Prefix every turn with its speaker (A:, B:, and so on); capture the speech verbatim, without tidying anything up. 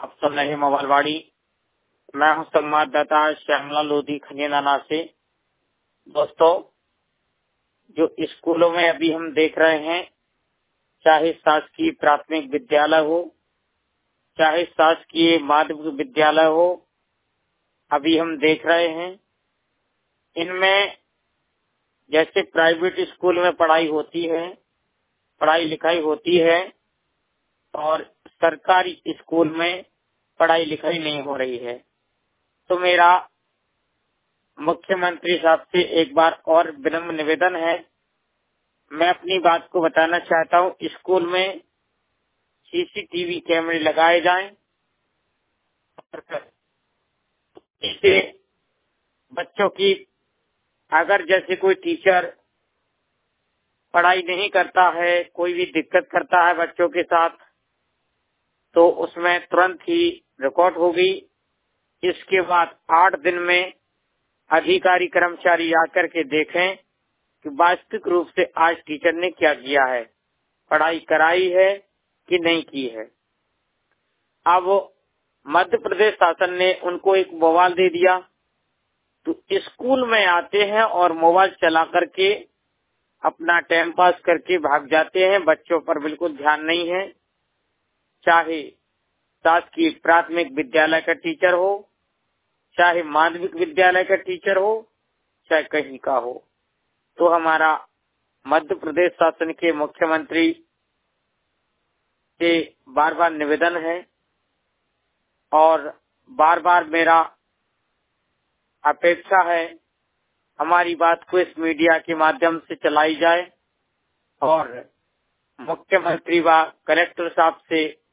A: आप सुन रहे मोबाइलवाड़ी। मैं हूं संवाददाता श्यामला लोधी खनियाना से। दोस्तों, जो स्कूलों में अभी हम देख रहे हैं, चाहे शासकीय प्राथमिक विद्यालय हो, चाहे शासकीय माध्यमिक विद्यालय हो, अभी हम देख रहे हैं इनमें जैसे प्राइवेट स्कूल में पढ़ाई होती है, पढ़ाई लिखाई होती है, और सरकारी स्कूल में पढ़ाई लिखाई नहीं हो रही है। तो मेरा मुख्यमंत्री साहब से एक बार और विनम्र निवेदन है, मैं अपनी बात को बताना चाहता हूँ। स्कूल में सीसीटीवी कैमरे लगाए जाएं, इससे बच्चों की, अगर जैसे कोई टीचर पढ़ाई नहीं करता है, कोई भी दिक्कत करता है बच्चों के साथ, तो उसमें तुरंत ही रिकॉर्ड होगी। इसके बाद आठ दिन में अधिकारी कर्मचारी आकर के देखें कि वास्तविक रूप से आज टीचर ने क्या किया है, पढ़ाई कराई है कि नहीं की है। अब मध्य प्रदेश शासन ने उनको एक मोबाइल दे दिया, तो स्कूल में आते हैं और मोबाइल चला करके अपना टाइम पास करके भाग जाते हैं। बच्चों पर बिल्कुल ध्यान नहीं है, चाहे शासकीय प्राथमिक विद्यालय का टीचर हो, चाहे माध्यमिक विद्यालय का टीचर हो, चाहे कहीं का हो। तो हमारा मध्य प्रदेश शासन के मुख्यमंत्री से बार बार निवेदन है और बार बार मेरा अपेक्षा है, हमारी बात को इस मीडिया के माध्यम से चलाई जाए और मुख्यमंत्री व कलेक्टर साहब से